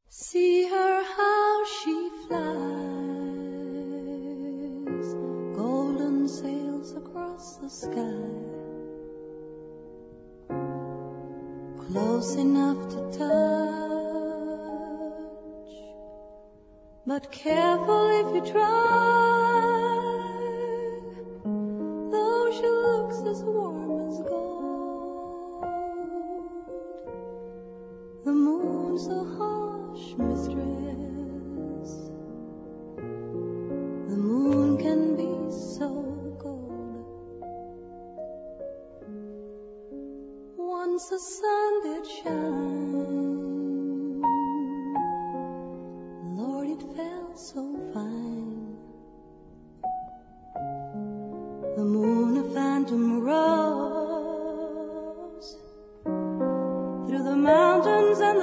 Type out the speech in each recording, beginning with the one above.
See her how she flies, golden sails across the sky, close enough to touch, but careful if you try, though she looks as warm as gold. The moon's a harsh mistress, the moon can be so cold. Once the sun did shine, Lord, it felt so fine. The moon a phantom rose through the mountains and the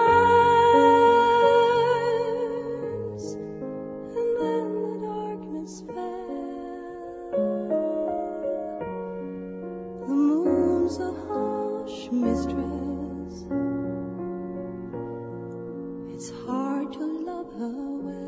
pines, and then the darkness fell. The moon's a harsh mistress, it's hard to love her well.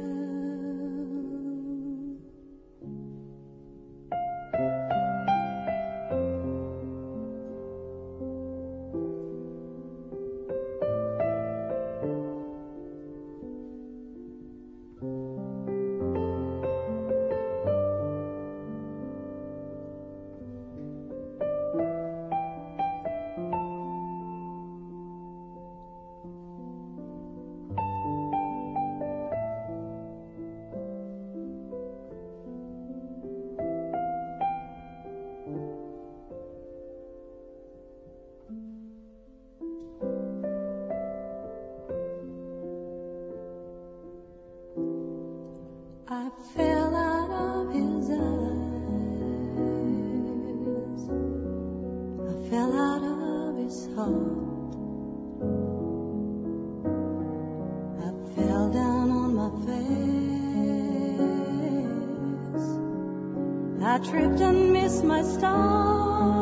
I fell out of his eyes, I fell out of his heart, I fell down on my face, I tripped and missed my start.